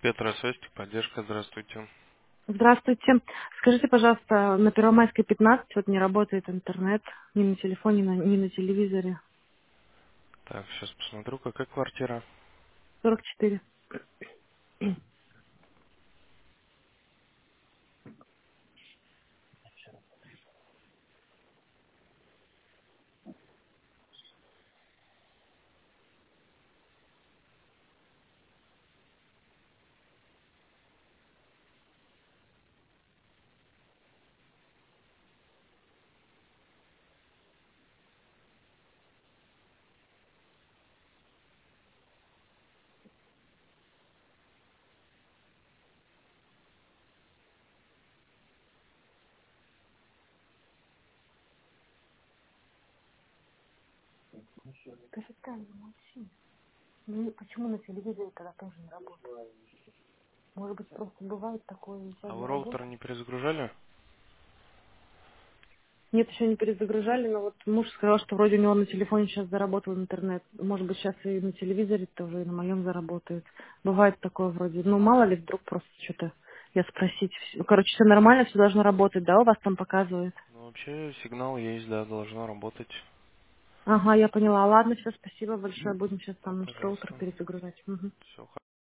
Петросвязь, поддержка, здравствуйте. Здравствуйте. Скажите, пожалуйста, на Первомайской 15 вот не работает интернет ни на телефоне, ни на телевизоре. Так, сейчас посмотрю, какая квартира. 44. Скажи, Таня, молчи. Ну, почему на телевизоре тогда тоже не работает? Может быть, просто бывает такое, и А сейчас вы роутер заработает? не перезагружали? Нет, еще не перезагружали, но вот муж сказал, что вроде у него на телефоне сейчас заработал интернет. Может быть, сейчас и на телевизоре тоже, и на моем заработает. Бывает такое вроде. Ну, мало ли, вдруг просто что-то я спросить. Ну, короче, все нормально, все должно работать, да, у вас там показывает? Ну, вообще сигнал есть, да, должно работать. Ага, я поняла. Ладно, все, спасибо большое. Будем сейчас Да, там наш роутер пожалуйста. перезагружать. Мгм. Все